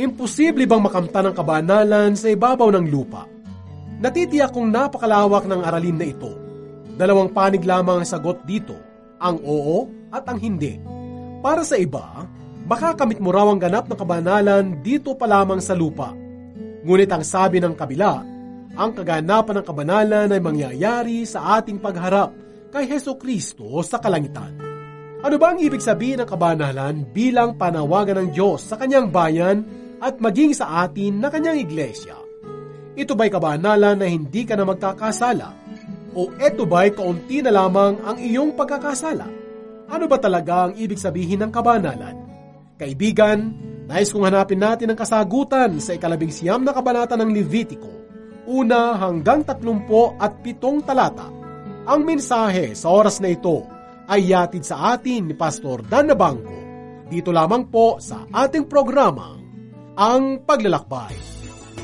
Imposible bang makamtan ang kabanalan sa ibabaw ng lupa? Natitiyak kong napakalawak ng aralin na ito. Dalawang panig lamang ang sagot dito, ang oo at ang hindi. Para sa iba, makakamit mo raw ang ganap na kabanalan dito pa lamang sa lupa. Ngunit ang sabi ng kabila, ang kaganapan ng kabanalan ay mangyayari sa ating pagharap kay Hesukristo sa kalangitan. Ano ba ang ibig sabihin ng kabanalan bilang panawagan ng Diyos sa kanyang bayan at maging sa atin na kanyang iglesia? Ito ba'y kabanalan na hindi ka na magkakasala? O ito ba'y kaunti na lamang ang iyong pagkakasala? Ano ba talaga ang ibig sabihin ng kabanalan? Kaibigan, nais kong hanapin natin ang kasagutan sa 19 na kabanata ng Levitiko, 1 hanggang 37 talata. Ang mensahe sa oras na ito ay yatid sa atin ni Pastor Dan Nabangco. Dito lamang po sa ating programang Ang Paglalakbay.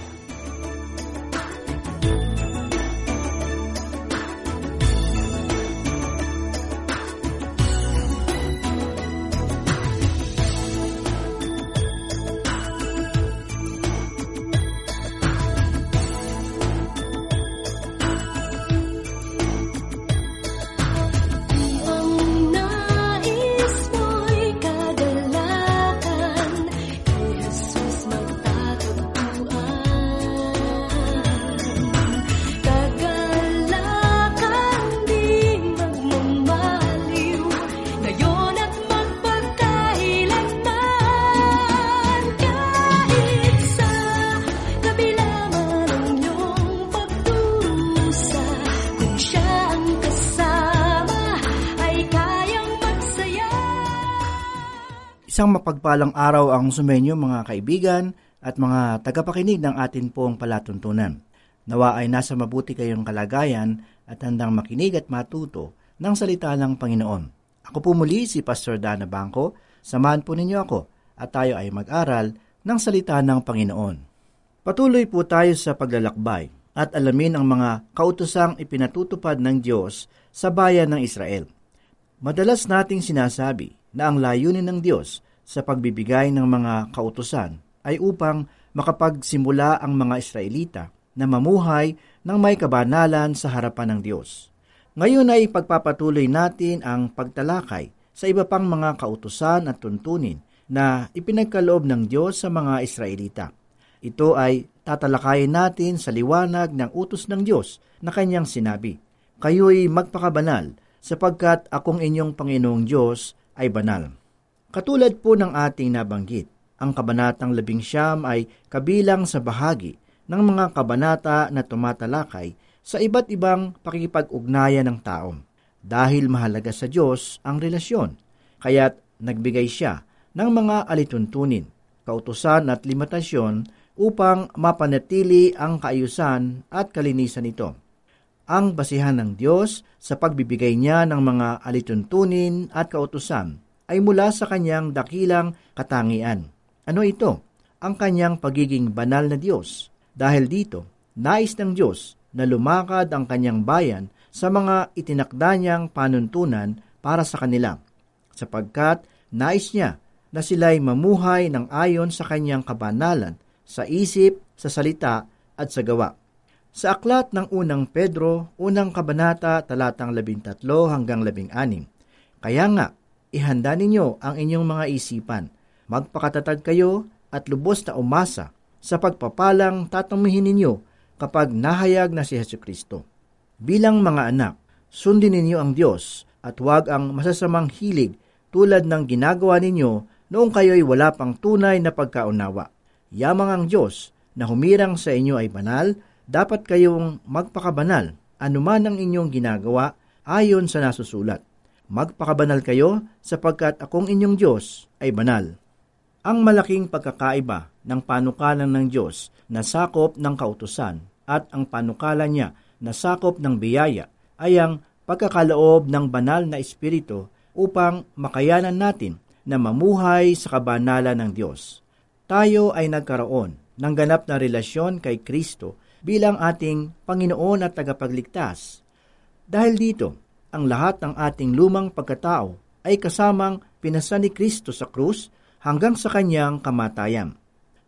Isang mapagpalang araw ang sumenyo mga kaibigan at mga tagapakinig ng atin pong palatuntunan. Nawa ay nasa mabuti kayong kalagayan at handang makinig at matuto ng salita ng Panginoon. Ako po muli si Pastor Dan Nabangco. Samahan po ninyo ako at tayo ay mag-aral ng salita ng Panginoon. Patuloy po tayo sa paglalakbay at alamin ang mga kautosang ipinatutupad ng Diyos sa bayan ng Israel. Madalas nating sinasabi na ang layunin ng Diyos sa pagbibigay ng mga kautusan ay upang makapagsimula ang mga Israelita na mamuhay ng may kabanalan sa harapan ng Diyos. Ngayon ay pagpapatuloy natin ang pagtalakay sa iba pang mga kautusan at tuntunin na ipinagkaloob ng Diyos sa mga Israelita. Ito ay tatalakayin natin sa liwanag ng utos ng Diyos na kanyang sinabi, "Kayo'y magpakabanal sapagkat akong inyong Panginoong Diyos ay banal." Katulad po ng ating nabanggit, ang kabanatang 11 ay kabilang sa bahagi ng mga kabanata na tumatalakay sa iba't ibang pakikipag-ugnayan ng tao. Dahil mahalaga sa Diyos ang relasyon, kaya't nagbigay siya ng mga alituntunin, kautusan at limitasyon upang mapanatili ang kaayusan at kalinisan nito. Ang basihan ng Diyos sa pagbibigay niya ng mga alituntunin at kautusan ay mula sa kanyang dakilang katangian. Ano ito? Ang kanyang pagiging banal na Diyos. Dahil dito, nais ng Diyos na lumakad ang kanyang bayan sa mga itinakda niyang panuntunan para sa kanila, sapagkat nais niya na sila'y mamuhay ng ayon sa kanyang kabanalan, sa isip, sa salita, at sa gawa. Sa aklat ng unang Pedro, unang kabanata, talatang 13 hanggang 16, "Kaya nga, ihanda ninyo ang inyong mga isipan, magpakatatag kayo at lubos na umasa sa pagpapalang tatamihin ninyo kapag nahayag na si Hesukristo. Bilang mga anak, sundin ninyo ang Diyos at huwag ang masasamang hilig tulad ng ginagawa ninyo noong kayo'y wala pang tunay na pagkaunawa. Yamang ang Diyos na humirang sa inyo ay banal, dapat kayong magpakabanal anuman ang inyong ginagawa ayon sa nasusulat. Magpakabanal kayo sapagkat akong inyong Diyos ay banal." Ang malaking pagkakaiba ng panukalan ng Diyos na sakop ng kautusan at ang panukalan niya na sakop ng biyaya ay ang pagkakaloob ng banal na Espiritu upang makayanan natin na mamuhay sa kabanalan ng Diyos. Tayo ay nagkaroon ng ganap na relasyon kay Kristo bilang ating Panginoon at tagapagligtas. Dahil dito, ang lahat ng ating lumang pagkatao ay kasamang pinasa ni Kristo sa krus hanggang sa kanyang kamatayan.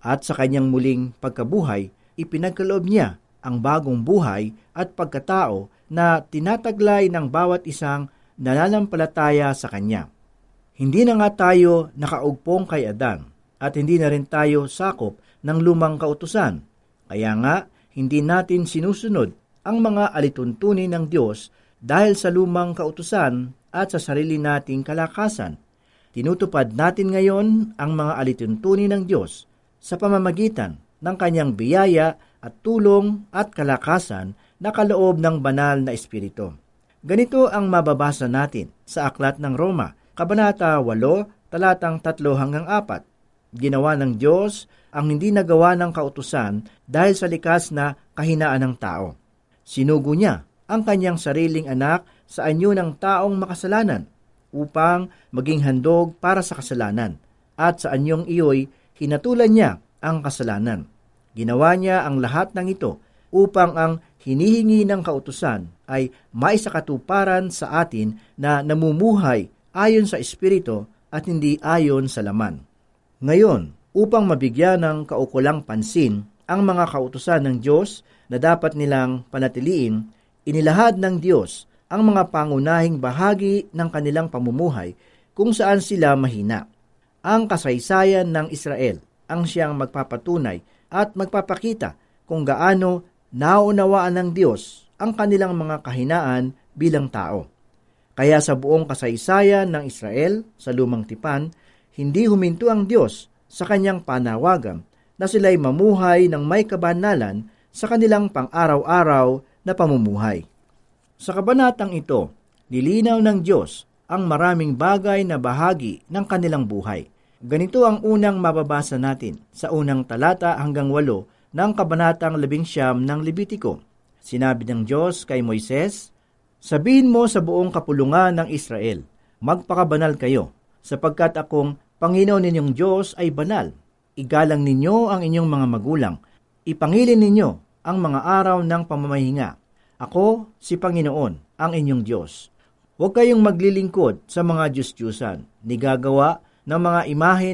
At sa kanyang muling pagkabuhay, ipinagkaloob niya ang bagong buhay at pagkatao na tinataglay ng bawat isang nananampalataya sa kanya. Hindi na nga tayo nakaugpong kay Adan at hindi na rin tayo sakop ng lumang kautusan. Kaya nga, hindi natin sinusunod ang mga alituntunin ng Diyos dahil sa lumang kautusan at sa sarili nating kalakasan. Tinutupad natin ngayon ang mga alituntunin ng Diyos sa pamamagitan ng kanyang biyaya at tulong at kalakasan na kaloob ng banal na Espiritu. Ganito ang mababasa natin sa Aklat ng Roma, Kabanata 8, talatang 3-4. Ginawa ng Diyos ang hindi nagawa ng kautusan dahil sa likas na kahinaan ng tao. Sinugo niya ang kanyang sariling anak sa anyo ng taong makasalanan upang maging handog para sa kasalanan, at sa anyong iyo'y hinatulan niya ang kasalanan. Ginawa niya ang lahat ng ito upang ang hinihingi ng kautusan ay maisakatuparan sa atin na namumuhay ayon sa Espiritu at hindi ayon sa laman. Ngayon, upang mabigyan ng kaukulang pansin ang mga kautusan ng Diyos na dapat nilang panatiliin, inilahad ng Diyos ang mga pangunahing bahagi ng kanilang pamumuhay kung saan sila mahina. Ang kasaysayan ng Israel ang siyang magpapatunay at magpapakita kung gaano naunawaan ng Diyos ang kanilang mga kahinaan bilang tao. Kaya sa buong kasaysayan ng Israel sa Lumang Tipan, hindi huminto ang Diyos sa kanyang panawagan na sila'y mamuhay ng may kabanalan sa kanilang pang-araw-araw na pamumuhay. Sa kabanatang ito, nilinaw ng Diyos ang maraming bagay na bahagi ng kanilang buhay. Ganito ang unang mababasa natin sa unang talata hanggang 8 ng kabanatang 11 ng Levitiko. Sinabi ng Diyos kay Moises, "Sabihin mo sa buong kapulungan ng Israel, magpakabanal kayo, sapagkat akong Panginoon ninyong Diyos ay banal. Igalang ninyo ang inyong mga magulang. Ipangilin ninyo ang mga araw ng pamamahinga. Ako, si Panginoon, ang inyong Diyos. Huwag kayong maglilingkod sa mga Diyos-Diyusan, ni gagawa ng mga imahen."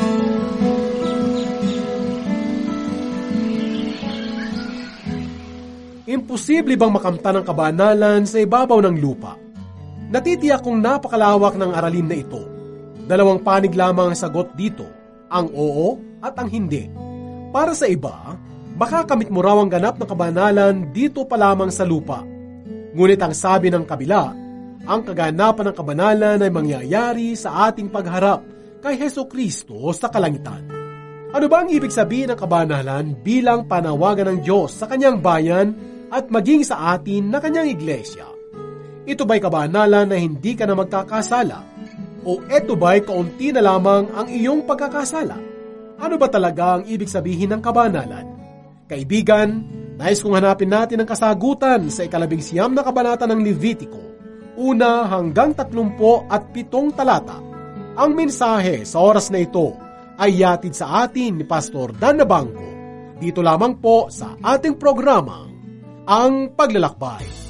Imposible bang makamtan ang kabanalan sa ibabaw ng lupa? Natitiyak kong napakalawak ng aralin na ito. Dalawang panig lamang ang sagot dito, ang oo at ang hindi. Para sa iba, makakamit mo raw ang ganap na kabanalan dito pa lamang sa lupa. Ngunit ang sabi ng kabila, ang kaganapan ng kabanalan ay mangyayari sa ating pagharap kay Hesukristo sa kalangitan. Ano ba ang ibig sabihin ng kabanalan bilang panawagan ng Diyos sa kanyang bayan at maging sa atin na kanyang iglesia? Ito ba'y kabanalan na hindi ka na magkakasala? O ito ba'y kaunti na lamang ang iyong pagkakasala? Ano ba talaga ang ibig sabihin ng kabanalan? Kaibigan, nais kong hanapin natin ang kasagutan sa 19 na kabanata ng Levitiko, 1 hanggang 37 talata. Ang mensahe sa oras na ito ay yatid sa atin ni Pastor Dan Nabangco, dito lamang po sa ating programang Ang Paglalakbay.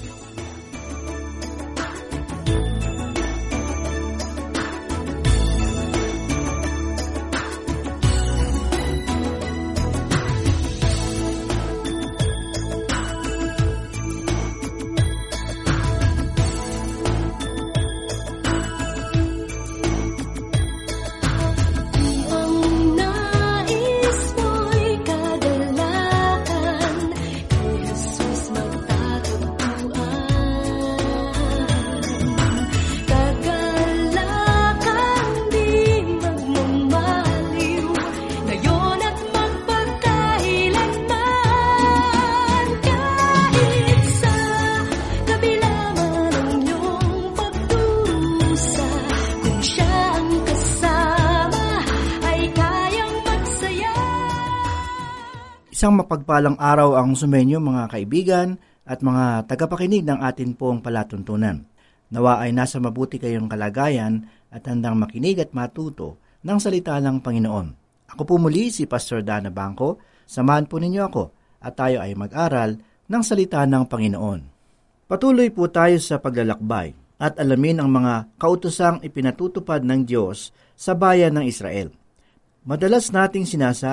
Isang mapagpalang araw ang sumenyo mga kaibigan at mga tagapakinig ng atin pong palatuntunan. Nawa ay nasa mabuti kayong kalagayan at handang makinig at matuto ng salita ng Panginoon. Ako po muli si Pastor Dan Nabangco. Samahan po ninyo ako at tayo ay mag-aral ng salita ng Panginoon. Patuloy po tayo sa paglalakbay at alamin ang mga kautosang ipinatutupad ng Diyos sa bayan ng Israel. Madalas nating sinasabi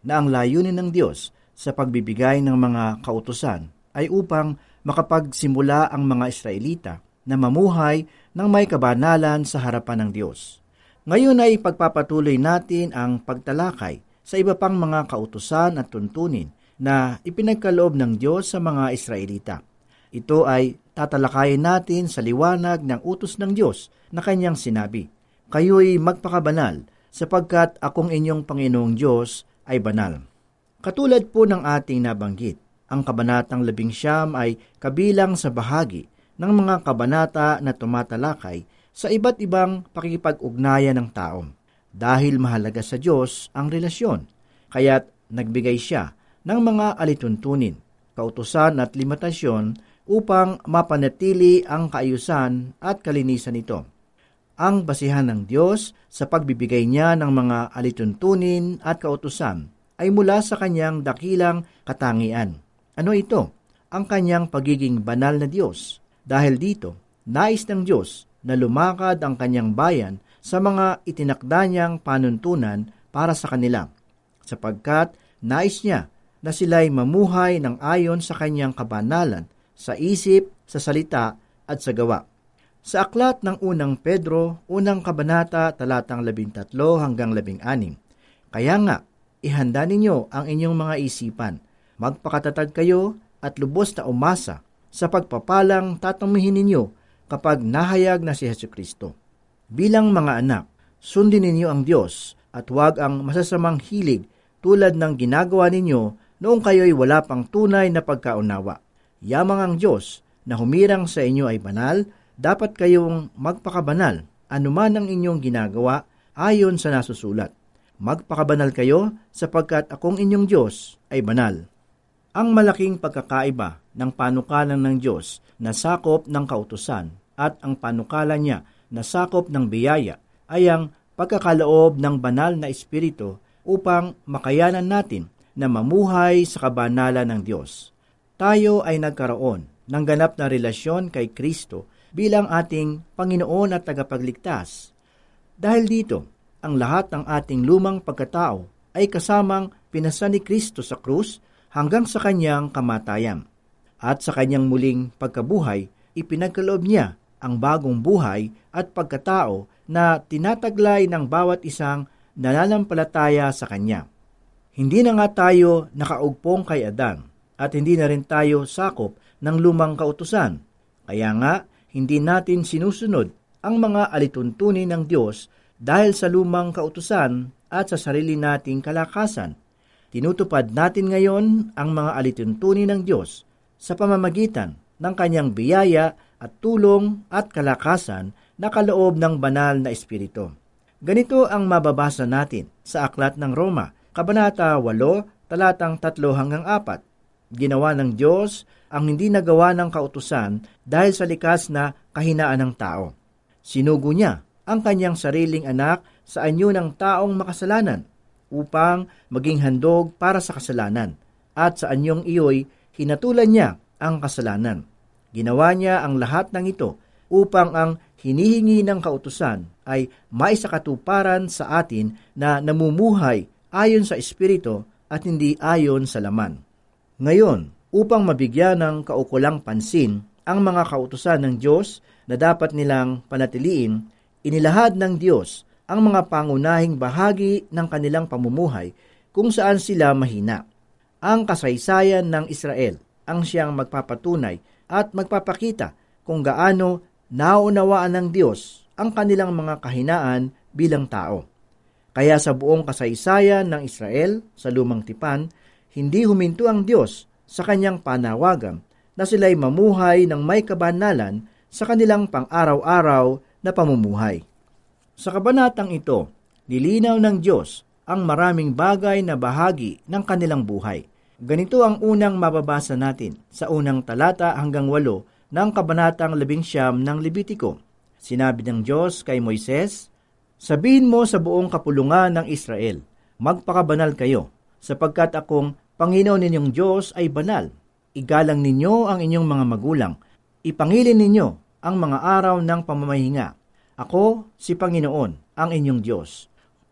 na ang layunin ng Diyos sa pagbibigay ng mga kautusan ay upang makapagsimula ang mga Israelita na mamuhay ng may kabanalan sa harapan ng Diyos. Ngayon ay pagpapatuloy natin ang pagtalakay sa iba pang mga kautusan at tuntunin na ipinagkaloob ng Diyos sa mga Israelita. Ito ay tatalakayin natin sa liwanag ng utos ng Diyos na kanyang sinabi, "Kayo'y magpakabanal sapagkat akong inyong Panginoong Diyos ay banal." Katulad po ng ating nabanggit, ang Kabanatang 11 ay kabilang sa bahagi ng mga kabanata na tumatalakay sa iba't ibang pakikipag-ugnayan ng tao. Dahil mahalaga sa Diyos ang relasyon, kaya't nagbigay siya ng mga alituntunin, kautusan at limitasyon upang mapanatili ang kaayusan at kalinisan nito. Ang basihan ng Diyos sa pagbibigay niya ng mga alituntunin at kautusan ay mula sa kanyang dakilang katangian. Ano ito? Ang kanyang pagiging banal na Diyos. Dahil dito, nais ng Diyos na lumakad ang kanyang bayan sa mga itinakda niyang panuntunan para sa kanila, sapagkat nais niya na sila'y mamuhay ng ayon sa kanyang kabanalan, sa isip, sa salita, at sa gawa. Sa aklat ng unang Pedro, unang kabanata, talatang 13 hanggang 16, "Kaya nga, ihanda ninyo ang inyong mga isipan, magpakatatag kayo at lubos na umasa sa pagpapalang tatamihin ninyo kapag nahayag na si Jesucristo. Bilang mga anak, sundin ninyo ang Diyos at huwag ang masasamang hilig tulad ng ginagawa ninyo noong kayo'y wala pang tunay na pagkaunawa. Yamang ang Diyos na humirang sa inyo ay banal, dapat kayong magpakabanal anuman ang inyong ginagawa ayon sa nasusulat. Magpakabanal kayo sapagkat akong inyong Diyos ay banal." Ang malaking pagkakaiba ng panukalan ng Diyos na sakop ng kautusan at ang panukalan niya na sakop ng biyaya ay ang pagkakaloob ng banal na Espiritu upang makayanan natin na mamuhay sa kabanalan ng Diyos. Tayo ay nagkaroon ng ganap na relasyon kay Kristo bilang ating Panginoon at tagapagligtas. Dahil dito, ang lahat ng ating lumang pagkatao ay kasamang pinasa ni Kristo sa krus hanggang sa kanyang kamatayan. At sa kanyang muling pagkabuhay, ipinagkaloob niya ang bagong buhay at pagkatao na tinataglay ng bawat isang nananampalataya sa kanya. Hindi na nga tayo nakaugpong kay Adan at hindi na rin tayo sakop ng lumang kautusan. Kaya nga, hindi natin sinusunod ang mga alituntunin ng Diyos dahil sa lumang kautusan at sa sarili nating kalakasan. Tinutupad natin ngayon ang mga alituntunin ng Diyos sa pamamagitan ng kanyang biyaya at tulong at kalakasan na kaloob ng banal na Espiritu. Ganito ang mababasa natin sa Aklat ng Roma, Kabanata 8, talatang 3 hanggang 4. "Ginawa ng Diyos ang hindi nagawa ng kautusan dahil sa likas na kahinaan ng tao. Sinugo niya ang kanyang sariling anak sa anyo ng taong makasalanan upang maging handog para sa kasalanan, at sa anyong iyo'y hinatulan niya ang kasalanan. Ginawa niya ang lahat ng ito upang ang hinihingi ng kautusan ay maisakatuparan sa atin na namumuhay ayon sa Espiritu at hindi ayon sa laman. Ngayon, upang mabigyan ng kaukulang pansin ang mga kautusan ng Diyos na dapat nilang panatiliin, inilahad ng Diyos ang mga pangunahing bahagi ng kanilang pamumuhay kung saan sila mahina. Ang kasaysayan ng Israel ang siyang magpapatunay at magpapakita kung gaano naunawaan ng Diyos ang kanilang mga kahinaan bilang tao. Kaya sa buong kasaysayan ng Israel sa Lumang Tipan, hindi huminto ang Diyos sa kanyang panawagan na sila'y mamuhay ng may kabanalan sa kanilang pang-araw-araw na pamumuhay. Sa kabanatang ito, nilinaw ng Diyos ang maraming bagay na bahagi ng kanilang buhay. Ganito ang unang mababasa natin sa unang talata hanggang 8 ng kabanatang 11 ng Levitiko. Sinabi ng Diyos kay Moises, "Sabihin mo sa buong kapulungan ng Israel, magpakabanal kayo, sapagkat akong Panginoon ninyong Diyos ay banal. Igalang ninyo ang inyong mga magulang. Ipangilin ninyo ang mga araw ng pamamahinga. Ako, si Panginoon, ang inyong Diyos.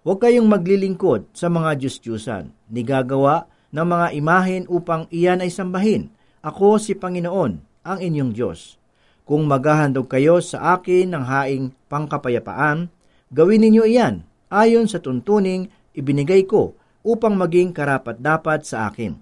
Huwag kayong maglilingkod sa mga Diyos-Diyusan, ni gagawa ng mga imahen upang iyan ay sambahin. Ako si Panginoon, ang inyong Diyos. Kung maghahandog kayo sa akin ng haing pangkapayapaan, gawin ninyo iyan ayon sa tuntuning ibinigay ko upang maging karapat-dapat sa akin.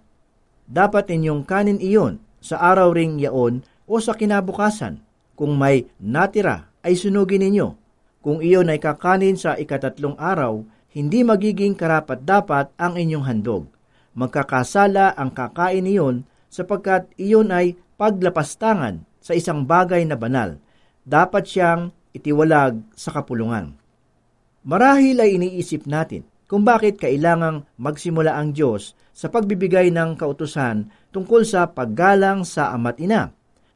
Dapat ninyong kanin iyon sa araw ring yaon o sa kinabukasan. Kung may natira ay sunugin ninyo. Kung iyon ay kakanin sa ikatatlong araw, hindi magiging karapat-dapat ang inyong handog. Magkakasala ang kakain iyon sapagkat iyon ay paglapastangan sa isang bagay na banal. Dapat siyang itiwalag sa kapulungan. Marahil ay iniisip natin kung bakit kailangang magsimula ang Diyos sa pagbibigay ng kautusan tungkol sa paggalang sa ama't ina.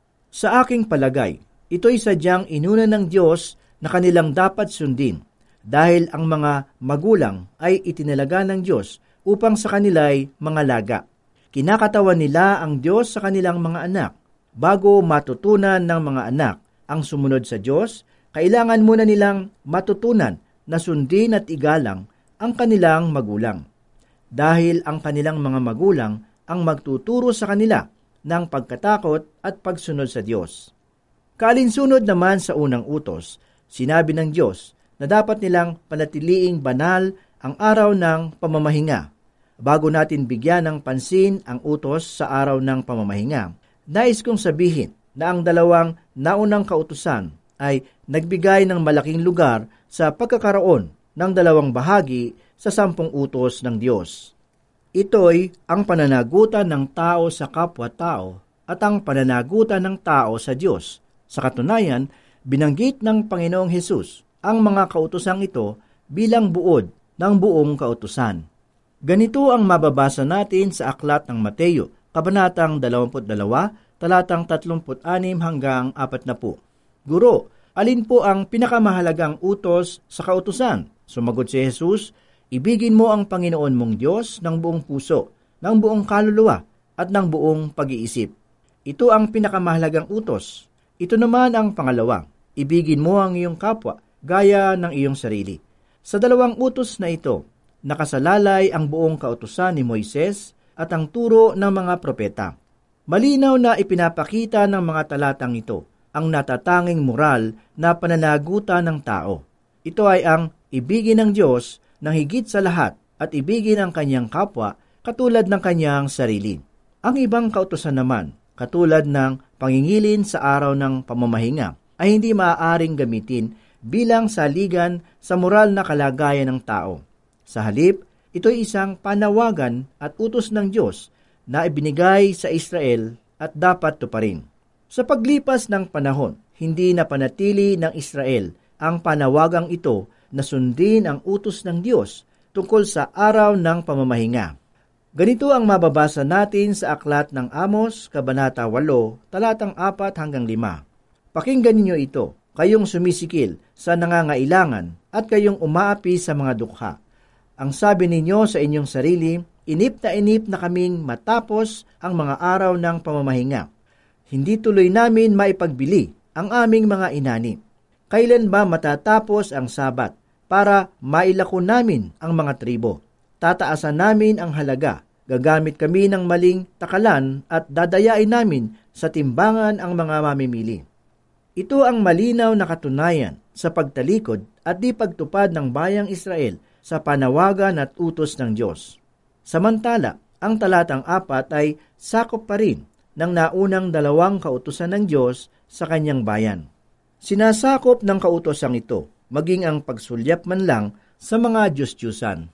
Sa aking palagay, ito'y sadyang inuna ng Diyos na kanilang dapat sundin dahil ang mga magulang ay itinalaga ng Diyos upang sa kanila'y mga laga. Kinakatawan nila ang Diyos sa kanilang mga anak. Bago matutunan ng mga anak ang sumunod sa Diyos, kailangan muna nilang matutunan na sundin at igalang ang kanilang magulang. Dahil ang kanilang mga magulang ang magtuturo sa kanila ng pagkatakot at pagsunod sa Diyos. Kaalinsunod naman sa unang utos, sinabi ng Diyos na dapat nilang panatiliing banal ang araw ng pamamahinga. Bago natin bigyan ng pansin ang utos sa araw ng pamamahinga, nais kong sabihin na ang dalawang naunang kautusan ay nagbigay ng malaking lugar sa pagkakaroon ng dalawang bahagi sa 10 utos ng Diyos. Ito'y ang pananagutan ng tao sa kapwa-tao at ang pananagutan ng tao sa Diyos. Sa katunayan, binanggit ng Panginoong Hesus ang mga kautosang ito bilang buod ng buong kautusan. Ganito ang mababasa natin sa aklat ng Mateo, kabanatang 22, talatang 36 hanggang 40. Guro, alin po ang pinakamahalagang utos sa kautusan? Sumagot si Jesus, ibigin mo ang Panginoon mong Diyos ng buong puso, ng buong kaluluwa, at ng buong pag-iisip. Ito ang pinakamahalagang utos. Ito naman ang pangalawa, ibigin mo ang iyong kapwa, gaya ng iyong sarili. Sa dalawang utos na ito, nakasalalay ang buong kautusan ni Moises at ang turo ng mga propeta. Malinaw na ipinapakita ng mga talatang ito ang natatanging moral na pananagutan ng tao. Ito ay ang ibigin ng Diyos ng higit sa lahat at ibigin ang kanyang kapwa katulad ng kanyang sarili. Ang ibang kautusan naman, katulad ng pangingilin sa araw ng pamamahinga, ay hindi maaaring gamitin bilang saligan sa moral na kalagayan ng tao. Sa halip, ito'y isang panawagan at utos ng Diyos na ibinigay sa Israel at dapat tuparin. Sa paglipas ng panahon, hindi napanatili ng Israel ang panawagang ito na sundin ang utos ng Diyos tungkol sa araw ng pamamahinga. Ganito ang mababasa natin sa aklat ng Amos, kabanata 8, talatang 4 hanggang 5. Pakinggan ninyo ito, kayong sumisikil sa nangangailangan at kayong umaapi sa mga dukha. Ang sabi ninyo sa inyong sarili, inip na kaming matapos ang mga araw ng pamamahinga. Hindi tuloy namin maipagbili ang aming mga inani. Kailan ba matatapos ang Sabat para mailako namin ang mga tribo? Tataasan namin ang halaga. Gagamit kami ng maling takalan at dadayain namin sa timbangan ang mga mamimili. Ito ang malinaw na katunayan sa pagtalikod at di pagtupad ng bayang Israel sa panawagan at utos ng Diyos. Samantala, ang talatang 4 ay sakop pa rin ng naunang 2 kautusan ng Diyos sa kanyang bayan. Sinasakop ng kautosang ito, maging ang pagsulyap man lang sa mga Diyos-Diyusan.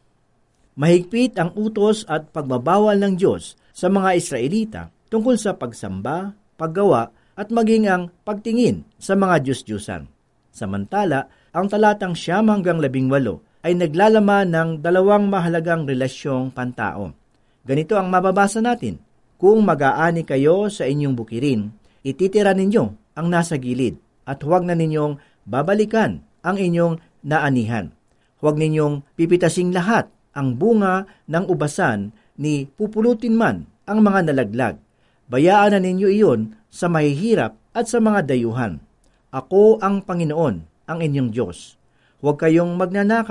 Mahigpit ang utos at pagbabawal ng Diyos sa mga Israelita tungkol sa pagsamba, paggawa, at maging ang pagtingin sa mga Diyos-Diyusan. Samantala, ang talatang 9 hanggang 18 ay naglalaman ng 2 mahalagang relasyong pantao. Ganito ang mababasa natin, kung mag-aani kayo sa inyong bukirin, ititira ninyo ang nasa gilid at huwag na ninyong babalikan ang inyong naanihan. Huwag ninyong pipitasing lahat ang bunga ng ubasan ni pupulutin man ang mga nalaglag. Bayaan na ninyo iyon sa mahihirap at sa mga dayuhan. Ako ang Panginoon, ang inyong Diyos. Huwag kayong magnanakaw.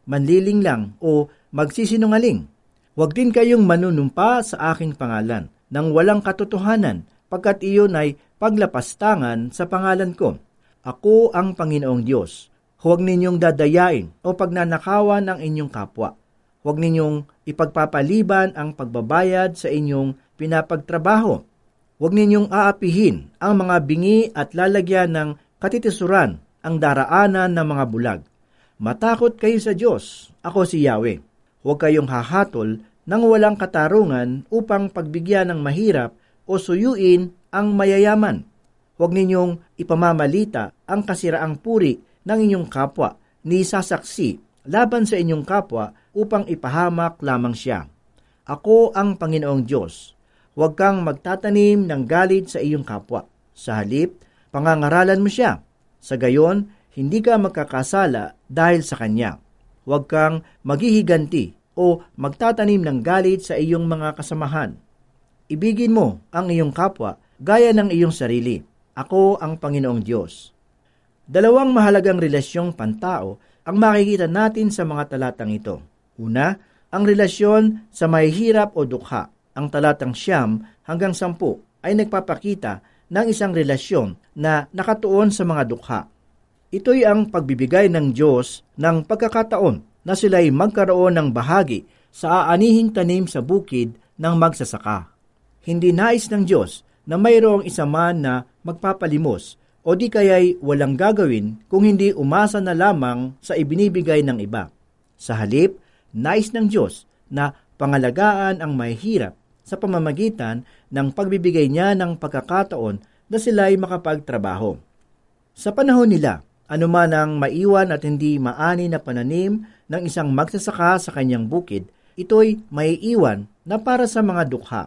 manliling lang o magsisinungaling. Huwag din kayong manunumpa sa aking pangalan nang walang katotohanan, pagkat iyon ay paglapastangan sa pangalan ko. Ako ang Panginoong Diyos. Huwag ninyong dadayain o pagnanakawan ang inyong kapwa. Huwag ninyong ipagpapaliban ang pagbabayad sa inyong pinapagtrabaho. Huwag ninyong aapihin ang mga bingi at lalagyan ng katitisuran ang daraanan ng mga bulag. Matakot kayo sa Diyos. Ako si Yahweh. Huwag kayong hahatol ng walang katarungan upang pagbigyan ng mahirap o suyuin ang mayayaman. Huwag ninyong ipamamalita ang kasiraang puri ng inyong kapwa ni sasaksi laban sa inyong kapwa upang ipahamak lamang siya. Ako ang Panginoong Diyos. Huwag kang magtatanim ng galit sa iyong kapwa. Sa halip, pangangaralan mo siya. Sa gayon, hindi ka magkakasala dahil sa kanya. Huwag kang maghihiganti o magtatanim ng galit sa iyong mga kasamahan. Ibigin mo ang iyong kapwa gaya ng iyong sarili. Ako ang Panginoong Diyos. Dalawang mahalagang relasyong pantao ang makikita natin sa mga talatang ito. Una, ang relasyon sa mahihirap o dukha. Ang talatang 9 hanggang 10 ay nagpapakita ng isang relasyon na nakatuon sa mga dukha. Ito'y ang pagbibigay ng Diyos ng pagkakataon na sila'y magkaroon ng bahagi sa aanihing tanim sa bukid ng magsasaka. Hindi nais ng Diyos na mayroong isa man na magpapalimos o di kaya'y walang gagawin kung hindi umasa na lamang sa ibinibigay ng iba. Sa halip, nais ng Diyos na pangalagaan ang mahihirap sa pamamagitan ng pagbibigay niya ng pagkakataon na sila'y makapagtrabaho. Sa panahon nila, anuman ang maiwan at hindi maani na pananim ng isang magsasaka sa kanyang bukid, ito'y maiiwan na para sa mga dukha.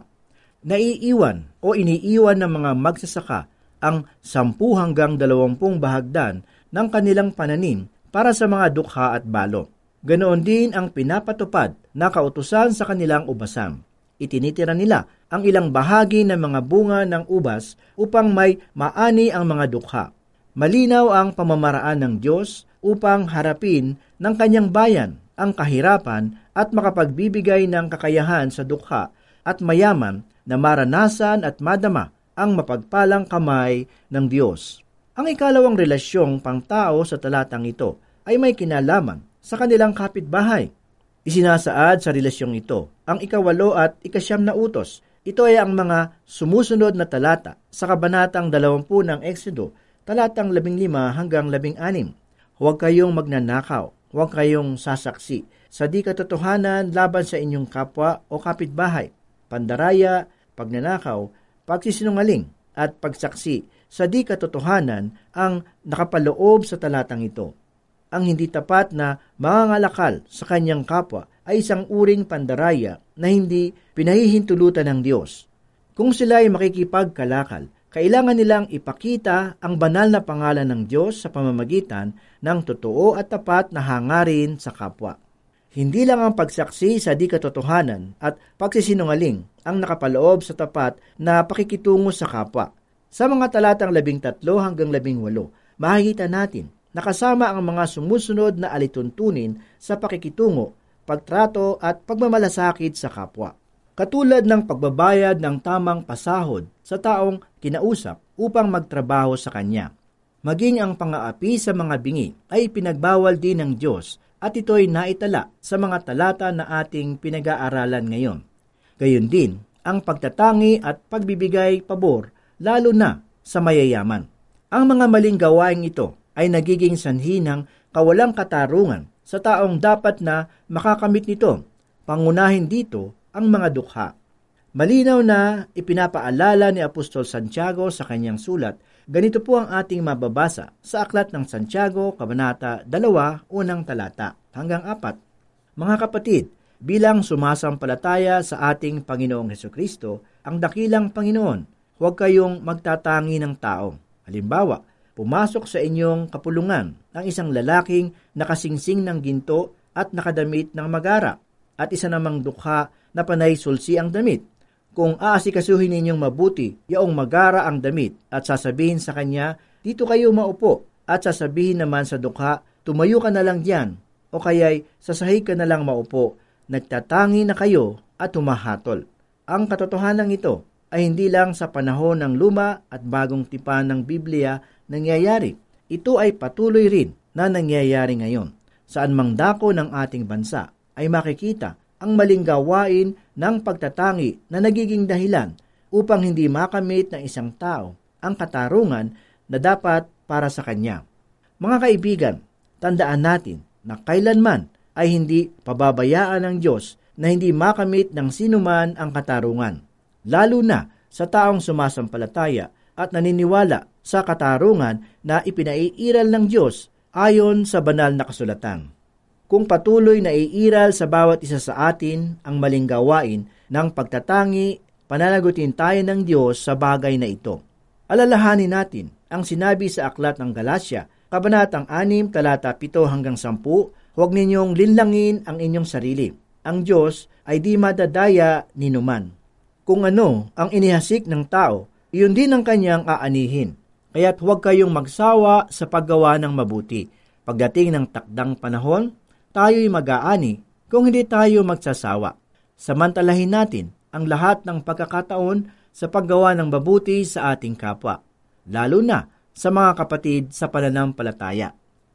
Naiiwan o iniiwan ng mga magsasaka ang 10 hanggang 20 bahagdan ng kanilang pananim para sa mga dukha at balo. Ganoon din ang pinapatupad na kautusan sa kanilang ubasan. Itinitira nila ang ilang bahagi ng mga bunga ng ubas upang may maani ang mga dukha. Malinaw ang pamamaraan ng Diyos upang harapin ng kanyang bayan ang kahirapan at makapagbibigay ng kakayahan sa dukha at mayaman na maranasan at madama ang mapagpalang kamay ng Diyos. Ang ikalawang relasyong pangtao sa talatang ito ay may kinalaman sa kanilang kapitbahay. Isinasaad sa relasyong ito ang 8 at 9 na utos. Ito ay ang mga sumusunod na talata sa kabanatang 20 ng Exodo, talatang 15 hanggang 16. Huwag kayong magnanakaw, huwag kayong sasaksi sa di katotohanan laban sa inyong kapwa o kapitbahay, pandaraya, pagnanakaw, pagsisinungaling, at pagsaksi sa di katotohanan ang nakapaloob sa talatang ito. Ang hindi tapat na mangangalakal sa kanyang kapwa ay isang uring pandaraya na hindi pinahihintulutan ng Diyos. Kung sila ay makikipagkalakal, kailangan nilang ipakita ang banal na pangalan ng Diyos sa pamamagitan ng totoo at tapat na hangarin sa kapwa. Hindi lang ang pagsaksi sa di katotohanan at pagsisinungaling ang nakapaloob sa tapat na pakikitungo sa kapwa. Sa mga talatang 13 hanggang 18, makikita natin nakasama ang mga sumusunod na alituntunin sa pakikitungo, pagtrato at pagmamalasakit sa kapwa. Katulad ng pagbabayad ng tamang pasahod sa taong kinausap upang magtrabaho sa kanya. Maging ang pang-aapi sa mga bingi ay pinagbawal din ng Diyos at ito'y naitala sa mga talata na ating pinag-aaralan ngayon. Gayon din ang pagtatangi at pagbibigay pabor lalo na sa mayayaman. Ang mga maling gawain ito ay nagiging sanhi ng kawalang katarungan sa taong dapat na makakamit nito. Pangunahin dito ang mga dukha. Malinaw na ipinapaalala ni Apostol Santiago sa kanyang sulat. Ganito po ang ating mababasa sa Aklat ng Santiago, Kabanata 2, unang talata hanggang 4. Mga kapatid, bilang sumasampalataya sa ating Panginoong Hesukristo, ang dakilang Panginoon, huwag kayong magtatangi ng tao. Halimbawa, pumasok sa inyong kapulungan ang isang lalaking nakasingsing ng ginto at nakadamit ng magara, at isa namang dukha na panay sulsi ang damit. Kung aasikasuhin ninyong mabuti yaong magara ang damit at sasabihin sa kanya, dito kayo maupo, at sasabihin naman sa dukha, tumayo ka na lang diyan, o kaya'y sa sahig ka na lang maupo, nagtatangi na kayo at humahatol. Ang katotohanan ito ay hindi lang sa panahon ng luma at bagong tipan ng Biblia nangyayari. Ito ay patuloy rin na nangyayari ngayon. Saan mang dako ng ating bansa ay makikita ang maling gawain ng pagtatangi na nagiging dahilan upang hindi makamit ng isang tao ang katarungan na dapat para sa kanya. Mga kaibigan, tandaan natin na kailanman ay hindi pababayaan ng Diyos na hindi makamit ng sinuman ang katarungan, lalo na sa taong sumasampalataya at naniniwala sa katarungan na ipinaiiral ng Diyos ayon sa banal na kasulatan. Kung patuloy na iiral sa bawat isa sa atin ang maling gawain ng pagtatangi, pananagutin tayo ng Diyos sa bagay na ito. Alalahanin natin ang sinabi sa aklat ng Galasya, Kabanatang 6, talata 7 hanggang 10, huwag ninyong linlangin ang inyong sarili. Ang Diyos ay di madadaya ni numan. Kung ano ang inihasik ng tao, iyon din ang kanyang aanihin. Kaya't huwag kayong magsawa sa paggawa ng mabuti. Pagdating ng takdang panahon, tayo'y mag-aani kung hindi tayo magsasawa. Samantalahin natin ang lahat ng pagkakataon sa paggawa ng mabuti sa ating kapwa, lalo na sa mga kapatid sa pananampalataya.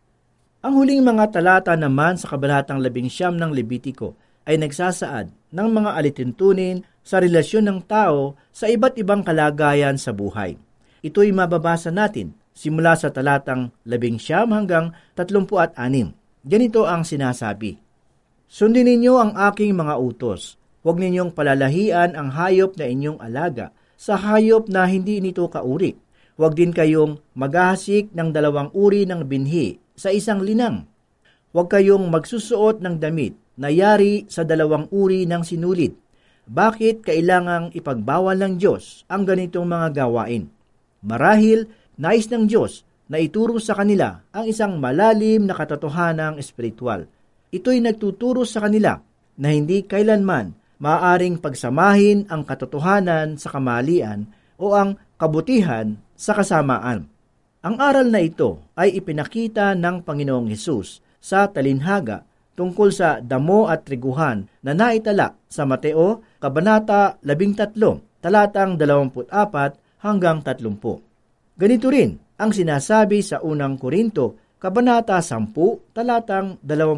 Ang huling mga talata naman sa Kabanatang 11 ng Levitiko ay nagsasaad ng mga alituntunin sa relasyon ng tao sa iba't ibang kalagayan sa buhay. Ito'y mababasa natin simula sa talatang 11 hanggang 36. Ganito ang sinasabi, "Sundin ninyo ang aking mga utos. Huwag ninyong palalahian ang hayop na inyong alaga sa hayop na hindi nito kauri. Huwag din kayong maghahasik ng 2 uri ng binhi sa isang linang. Huwag kayong magsusuot ng damit na yari sa 2 uri ng sinulid. Bakit kailangang ipagbawal ng Diyos ang ganitong mga gawain? Marahil nais ng Diyos na ituro sa kanila ang isang malalim na katotohanang espiritual. Ito'y nagtuturo sa kanila na hindi kailanman maaaring pagsamahin ang katotohanan sa kamalian o ang kabutihan sa kasamaan. Ang aral na ito ay ipinakita ng Panginoong Hesus sa talinhaga tungkol sa damo at triguhan na naitala sa Mateo, Kabanata 13, talatang 24 hanggang 30. Ganito rin ang sinasabi sa unang Korinto, Kabanata 10, talatang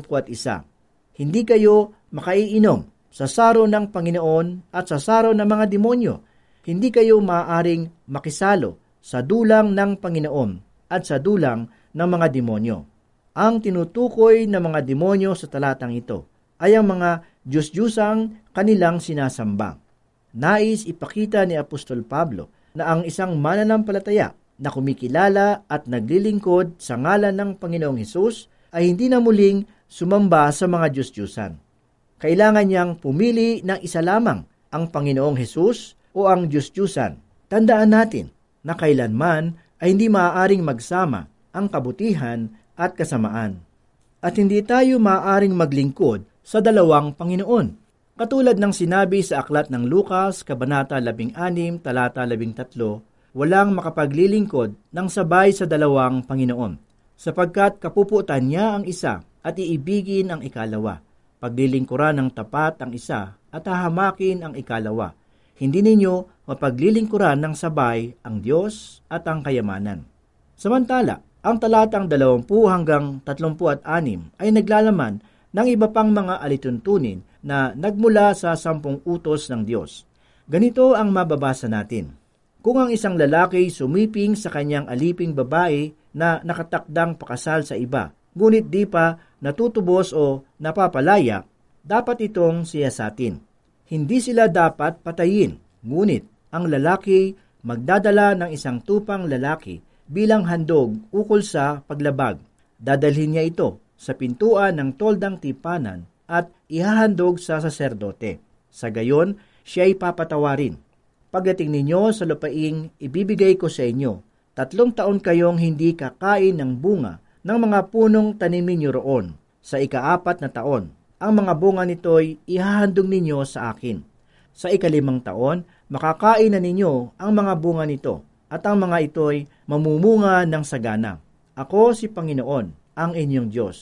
21. Hindi kayo makaiinom sa saro ng Panginoon at sa saro ng mga demonyo. Hindi kayo maaaring makisalo sa dulang ng Panginoon at sa dulang ng mga demonyo. Ang tinutukoy ng mga demonyo sa talatang ito ay ang mga Diyos-Diyusang kanilang sinasamba. Nais ipakita ni Apostol Pablo na ang isang mananampalataya na kumikilala at naglilingkod sa ngalan ng Panginoong Hesus ay hindi na muling sumamba sa mga Diyos-Diyusan. Kailangan niyang pumili ng isa lamang, ang Panginoong Hesus o ang Diyos-Diyusan. Tandaan natin na kailanman ay hindi maaaring magsama ang kabutihan at kasamaan. At hindi tayo maaaring maglingkod sa 2 Panginoon. Katulad ng sinabi sa aklat ng Lucas, Kabanata 16, talata 13, walang makapaglilingkod ng sabay sa 2 Panginoon, sapagkat kapuputan niya ang isa at iibigin ang ikalawa. Paglilingkuran ng tapat ang isa at hahamakin ang ikalawa. Hindi ninyo mapaglilingkuran ng sabay ang Diyos at ang kayamanan. Samantala, ang talatang 20 hanggang 36 ay naglalaman ng iba pang mga alituntunin na nagmula sa 10 utos ng Diyos. Ganito ang mababasa natin. Kung ang isang lalaki sumiping sa kanyang aliping babae na nakatakdang pakasal sa iba, ngunit di pa natutubos o napapalaya, dapat itong siyasatin. Hindi sila dapat patayin, ngunit ang lalaki magdadala ng isang tupang lalaki bilang handog ukol sa paglabag. Dadalhin niya ito sa pintuan ng toldang tipanan at ihahandog sa saserdote. Sa gayon, siya'y papatawarin. Pagdating ninyo sa lupaing ibibigay ko sa inyo, 3 taon kayong hindi kakain ng bunga ng mga punong tanimin niyo roon. Sa ika-4 na taon, ang mga bunga nito'y ihahandog ninyo sa akin. Sa ika-5 taon, makakain na ninyo ang mga bunga nito, at ang mga ito'y mamumunga ng sagana. Ako si Panginoon, ang inyong Diyos.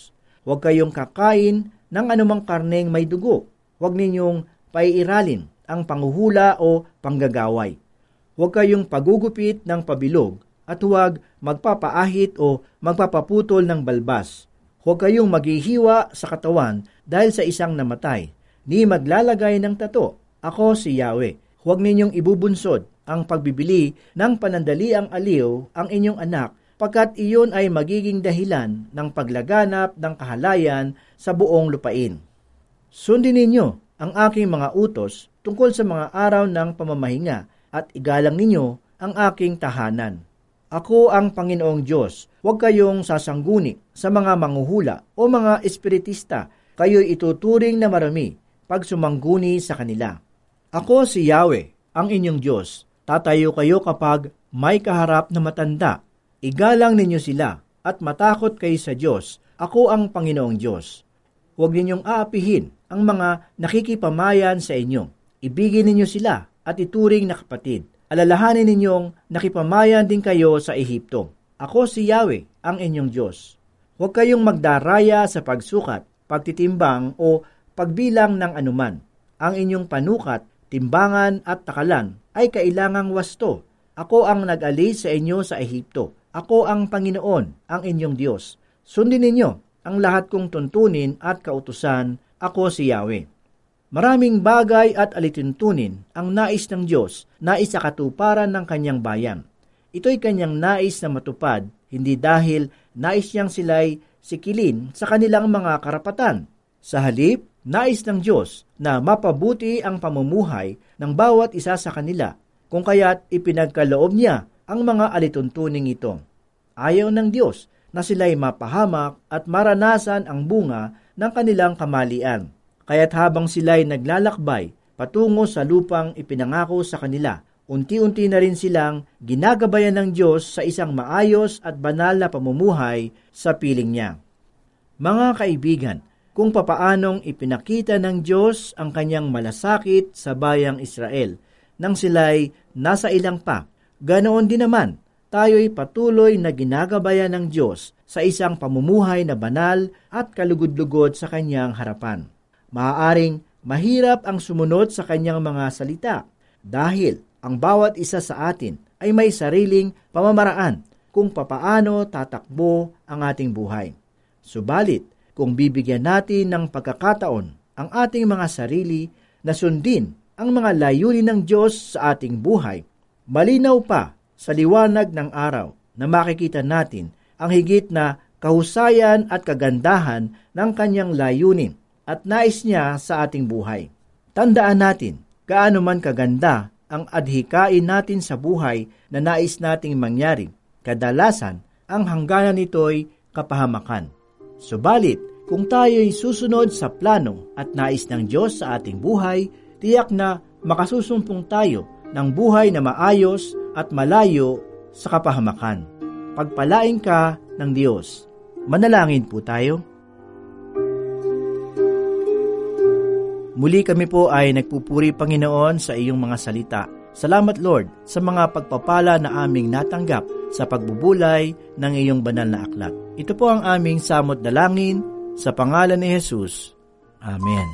Huwag kayong kakain ng anumang karneng may dugo. Huwag ninyong paiiralin ang panghuhula o panggagaway. Huwag kayong pagugupit ng pabilog at huwag magpapaahit o magpapaputol ng balbas. Huwag kayong maghihiwa sa katawan dahil sa isang namatay, ni maglalagay ng tato. Ako si Yahweh. Huwag ninyong ibubunsod ang pagbibili ng panandaliang aliw ang inyong anak, pagkat iyon ay magiging dahilan ng paglaganap ng kahalayan sa buong lupain. Sundin ninyo ang aking mga utos tungkol sa mga araw ng pamamahinga at igalang ninyo ang aking tahanan. Ako ang Panginoong Diyos. Huwag kayong sasangguni sa mga manghuhula o mga espiritista. Kayo'y ituturing na marami pag sumangguni sa kanila. Ako si Yahweh, ang inyong Diyos. Tatayo kayo kapag may kaharap na matanda. Igalang ninyo sila at matakot kayo sa Diyos. Ako ang Panginoong Diyos. Huwag ninyong aapihin ang mga nakikipamayan sa inyo. Ibigin ninyo sila at ituring na kapatid. Alalahanin ninyong nakipamayan din kayo sa Ehipto. Ako si Yahweh, ang inyong Diyos. Huwag kayong magdaraya sa pagsukat, pagtitimbang o pagbilang ng anuman. Ang inyong panukat, timbangan at takalan ay kailangang wasto. Ako ang nag-alis sa inyo sa Ehipto. Ako ang Panginoon, ang inyong Diyos. Sundin ninyo ang lahat kong tuntunin at kautusan. Ako si Yahweh. Maraming bagay at alituntunin ang nais ng Diyos na isakatuparan ng kanyang bayan. Ito'y kanyang nais na matupad, hindi dahil nais niyang sila'y sikilin sa kanilang mga karapatan. Sa halip, nais ng Diyos na mapabuti ang pamumuhay ng bawat isa sa kanila, kung kaya't ipinagkaloob niya ang mga alituntuning ito. Ayaw ng Diyos na sila'y mapahamak at maranasan ang bunga ng kanilang kamalian. Kaya't habang sila'y naglalakbay patungo sa lupang ipinangako sa kanila, unti-unti na rin silang ginagabayan ng Diyos sa isang maayos at banal na pamumuhay sa piling niya. Mga kaibigan, kung papaanong ipinakita ng Diyos ang kanyang malasakit sa bayang Israel nang sila'y nasa ilang pa, ganoon din naman tayo'y patuloy na ginagabayan ng Diyos sa isang pamumuhay na banal at kalugod-lugod sa kanyang harapan. Maaaring mahirap ang sumunod sa kanyang mga salita dahil ang bawat isa sa atin ay may sariling pamamaraan kung papaano tatakbo ang ating buhay. Subalit, kung bibigyan natin ng pagkakataon ang ating mga sarili na sundin ang mga layunin ng Diyos sa ating buhay, malinaw pa sa liwanag ng araw na makikita natin ang higit na kahusayan at kagandahan ng kanyang layunin at nais niya sa ating buhay. Tandaan natin, gaano man kaganda ang adhikain natin sa buhay na nais nating mangyari, kadalasan ang hangganan nito'y kapahamakan. Subalit, kung tayo'y susunod sa plano at nais ng Diyos sa ating buhay, tiyak na makasusumpong tayo ng buhay na maayos at malayo sa kapahamakan. Pagpalain ka ng Diyos. Manalangin po tayo. Muli kami po ay nagpupuri, Panginoon, sa iyong mga salita. Salamat, Lord, sa mga pagpapala na aming natanggap sa pagbubulay ng iyong banal na aklat. Ito po ang aming samot dalangin sa pangalan ni Jesus. Amen.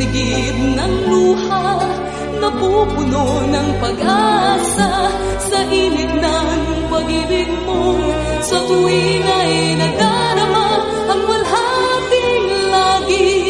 ligid ng luha, napupuno ng pag-asa sa init ng pag-ibig mo. Sa tuwing ay nadarama ang walhating lagi.